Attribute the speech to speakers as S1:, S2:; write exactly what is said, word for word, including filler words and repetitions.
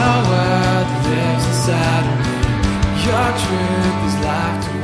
S1: world that lives inside of me. Your truth is life to